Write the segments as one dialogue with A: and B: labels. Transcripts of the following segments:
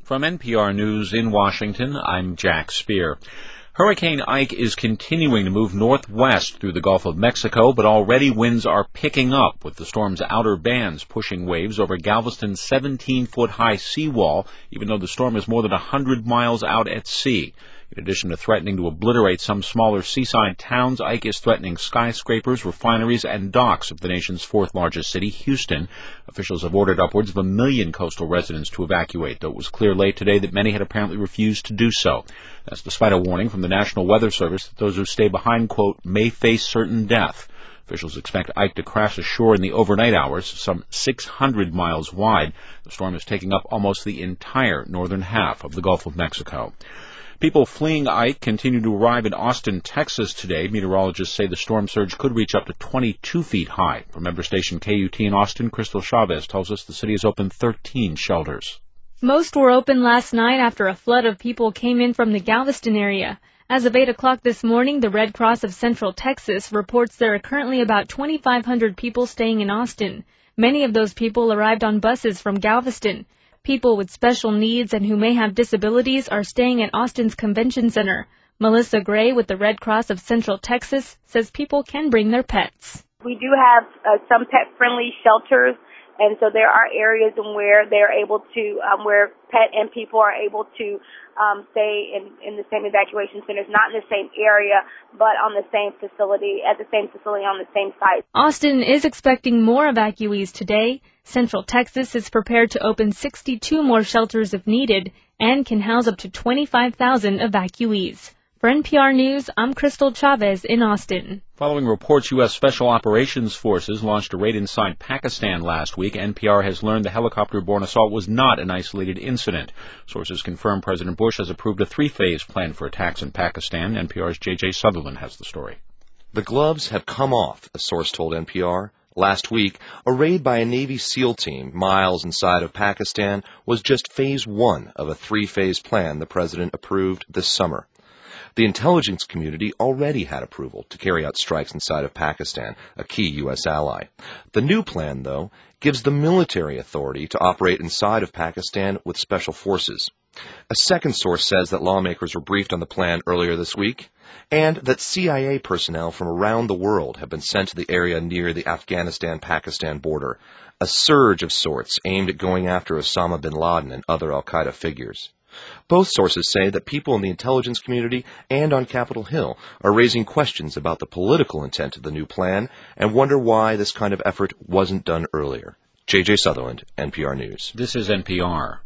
A: From NPR News in Washington, I'm Jack Speer. Hurricane Ike is continuing to move northwest through the Gulf of Mexico, but already winds are picking up, with the storm's outer bands pushing waves over Galveston's 17-foot-high seawall, even though the storm is more than 100 miles out at sea. In addition to threatening to obliterate some smaller seaside towns, Ike is threatening skyscrapers, refineries, and docks of the nation's fourth-largest city, Houston. Officials have ordered upwards of 1 million coastal residents to evacuate, though it was clear late today that many had apparently refused to do so. That's despite a warning from the National Weather Service that those who stay behind, quote, may face certain death. Officials expect Ike to crash ashore in the overnight hours, some 600 miles wide. The storm is taking up almost the entire northern half of the Gulf of Mexico. People fleeing Ike continue to arrive in Austin, Texas today. Meteorologists say the storm surge could reach up to 22 feet high. From member station KUT in Austin, Crystal Chavez tells us the city has opened 13 shelters.
B: Most were open last night after a flood of people came in from the Galveston area. As of 8 o'clock this morning, the Red Cross of Central Texas reports there are currently about 2,500 people staying in Austin. Many of those people arrived on buses from Galveston. People with special needs and who may have disabilities are staying at Austin's Convention Center. Melissa Gray with the Red Cross of Central Texas says people can bring their pets.
C: We do have some pet-friendly shelters, and so there are areas where they're able to, where pet and people are able to stay in the same evacuation centers, not in the same area, but on the same facility, at the same facility on the same site.
B: Austin is expecting more evacuees today. Central Texas is prepared to open 62 more shelters if needed and can house up to 25,000 evacuees. For NPR News, I'm Crystal Chavez in Austin.
A: Following reports U.S. Special Operations Forces launched a raid inside Pakistan last week, NPR has learned the helicopter-borne assault was not an isolated incident. Sources confirm President Bush has approved a three-phase plan for attacks in Pakistan. NPR's J.J. Sutherland has the story.
D: The gloves have come off, a source told NPR. Last week, a raid by a Navy SEAL team miles inside of Pakistan was just phase one of a three-phase plan the president approved this summer. The intelligence community already had approval to carry out strikes inside of Pakistan, a key U.S. ally. The new plan, though, gives the military authority to operate inside of Pakistan with special forces. A second source says that lawmakers were briefed on the plan earlier this week, and that CIA personnel from around the world have been sent to the area near the Afghanistan-Pakistan border, a surge of sorts aimed at going after Osama bin Laden and other al-Qaeda figures. Both sources say that people in the intelligence community and on Capitol Hill are raising questions about the political intent of the new plan and wonder why this kind of effort wasn't done earlier. J.J. Sutherland, NPR News.
A: This is NPR.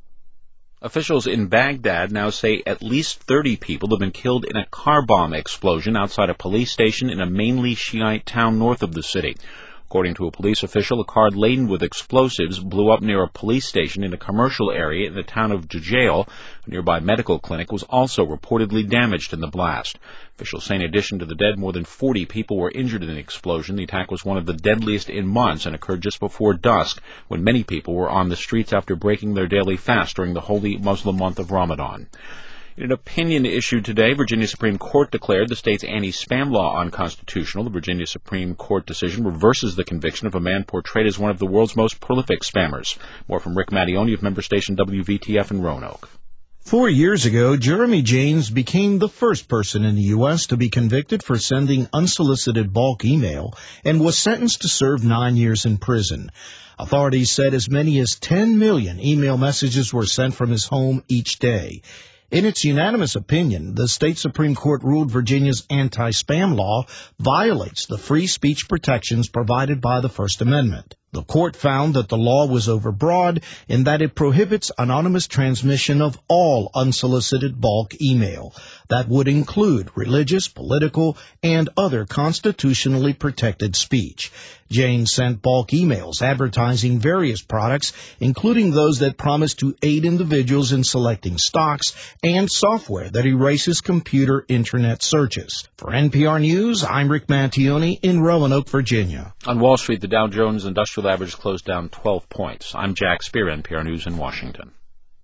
A: Officials in Baghdad now say at least 30 people have been killed in a car bomb explosion outside a police station in a mainly Shiite town north of the city. According to a police official, a car laden with explosives blew up near a police station in a commercial area in the town of Jujail. A nearby medical clinic was also reportedly damaged in the blast. Officials say in addition to the dead, more than 40 people were injured in the explosion. The attack was one of the deadliest in months and occurred just before dusk, when many people were on the streets after breaking their daily fast during the holy Muslim month of Ramadan. In an opinion issued today, Virginia Supreme Court declared the state's anti-spam law unconstitutional. The Virginia Supreme Court decision reverses the conviction of a man portrayed as one of the world's most prolific spammers. More from Rick Mattioni of member station WVTF in Roanoke.
E: 4 years ago, Jeremy James became the first person in the U.S. to be convicted for sending unsolicited bulk email and was sentenced to serve 9 years in prison. Authorities said as many as 10 million email messages were sent from his home each day. In its unanimous opinion, the state Supreme Court ruled Virginia's anti-spam law violates the free speech protections provided by the First Amendment. The court found that the law was overbroad in that it prohibits anonymous transmission of all unsolicited bulk email. That would include religious, political, and other constitutionally protected speech. James sent bulk emails advertising various products, including those that promise to aid individuals in selecting stocks and software that erases computer internet searches. For NPR News, I'm Rick Mattioni in Roanoke, Virginia.
A: On Wall Street, the Dow Jones Industrial Average closed down 12 points. I'm Jack Speer, NPR News in Washington.